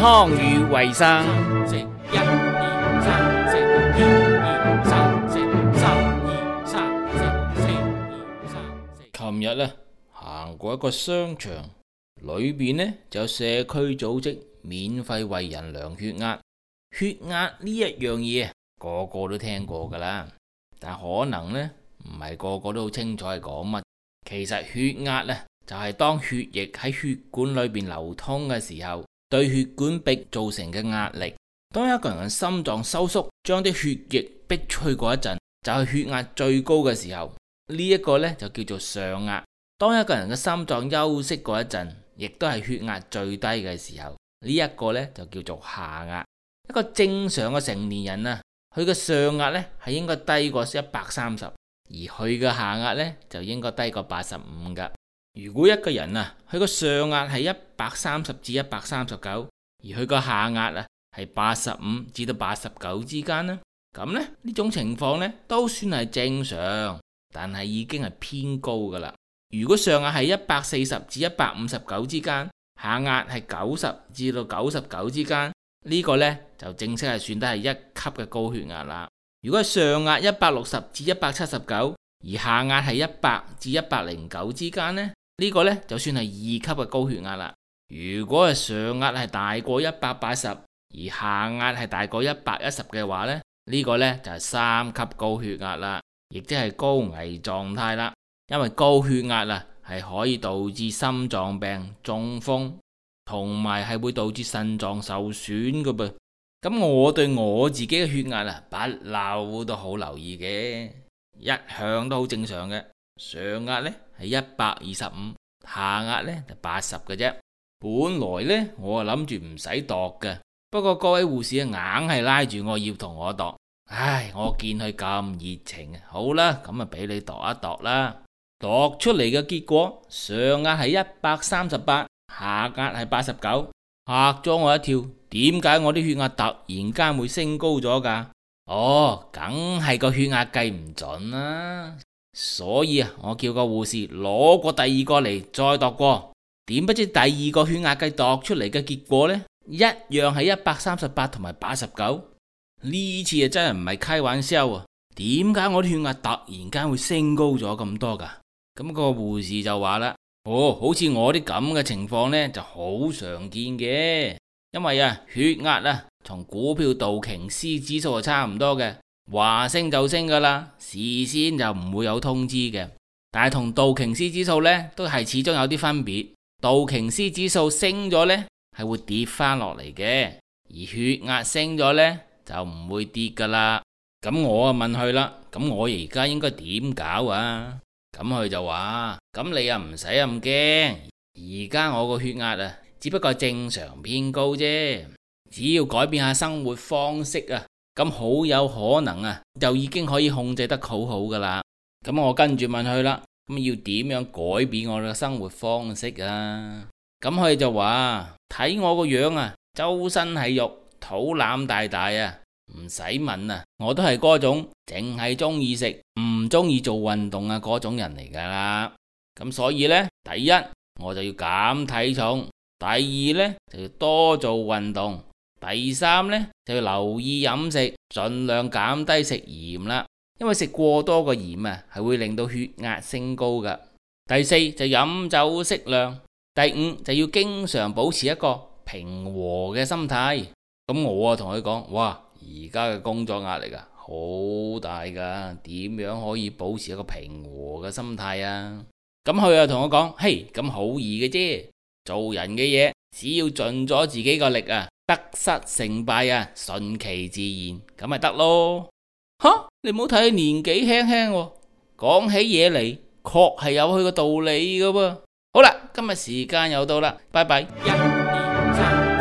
康與衛生。 食一二三，食一二三，食三二三，食四二三。 琴日呢，行過一個商場，裏邊呢就有社區組織免費為人量血壓。血壓呢一樣嘢，個個都聽過噶啦，但可能呢唔係個個都好清楚係講乜。其實血壓呢，就係當血液喺血管裏邊流通嘅時候，對血管壁造成嘅壓力。當一個人嘅心臟收縮，將啲血液逼出去嗰一陣，就係血壓最高嘅時候。呢一個呢，就叫做上壓。當一個人嘅心臟休息嗰一陣，亦都係血壓最低嘅時候。呢一個呢，就叫做下壓。一個正常嘅成年人啊，佢嘅上壓呢係應該低過130，而佢嘅下壓呢就應該低過85噶。如果一個人啊，佢個上壓係130至139，而佢個下壓啊係85至到89之間呢，咁呢種情況呢都算係正常，但係已經係偏高噶啦。如果上壓係140至159之間，下壓係90至到99之間，呢個呢就正式係算得係1級嘅高血壓啦。如果係上壓160至179，而下壓係100至109之間呢，呢個呢就算係2級嘅高血壓啦。如果係上壓係大過180，而下壓係大過110嘅話呢，呢個呢就係3級高血壓啦，亦即係高危狀態啦。因為高血壓啊係可以導致心臟病、中風，同埋係會導致腎臟受損㗎噃。咁我對我自己嘅血壓啊，不嬲都好留意嘅，一向都好正常嘅。上壓呢係125，下壓呢就80嘅啫。本來呢我啊諗住唔使度嘅，不過各位護士啊硬係拉住我要同我度。唉，我見佢咁熱情，好啦，咁啊俾你度一度啦。度出嚟嘅結果，上壓係138，下壓係89，嚇咗我一跳。點解我啲血壓突然間會升高咗噶？哦，梗係個血壓計唔準啦。所以啊，我叫個護士攞個第二個嚟再度過。點不知第二個血壓計度出嚟嘅結果呢，一樣係138同埋89。呢次啊真係唔係開玩笑啊！點解我啲血壓突然間會升高咗咁多噶？咁個護士就話啦，哦，好似我啲咁嘅情況呢，就好常見嘅，因為啊血壓啊同股票道瓊斯指數係差唔多嘅，話升就升噶啦，事先就唔會有通知嘅。但係同道瓊斯指數呢，都係始終有啲分別，道瓊斯指數升咗呢，係會跌翻落嚟嘅，而血壓升咗呢，就唔會跌噶啦。咁我啊問佢啦，咁我而家應該點搞啊？咁佢就話，咁你又唔使咁驚，而家我個血壓啊只不過正常偏高啫，只要改變下生活方式啊，咁好有可能啊就已經可以控制得好好噶啦。咁我跟住問佢啦，咁要點樣改變我嘅生活方式啊？咁佢就話，睇我個樣啊，周身係肉，肚腩大大啊，唔使問啊，我都係嗰種淨係中意食唔中意做運動啊嗰種人嚟噶啦。咁所以呢，第一我就要減體重，第二呢就要多做運動，第三呢就要留意飲食，盡量減低食鹽啦，因為食過多個鹽啊係會令到血壓升高噶。第四就飲酒適量，第五就要經常保持一個平和嘅心態。咁我啊同佢講，哇，而家嘅工作壓力啊好大噶，點樣可以保持一個平和嘅心態啊？咁佢又同我講，嘿，咁好易嘅啫，做人嘅嘢只要盡咗自己個力啊，得失成敗啊順其自然，咁咪得咯。吓，你唔好睇年紀輕輕，講起嘢嚟確係有佢個道理噶噃。好啦，今日時間又到啦，拜拜。 1 2 3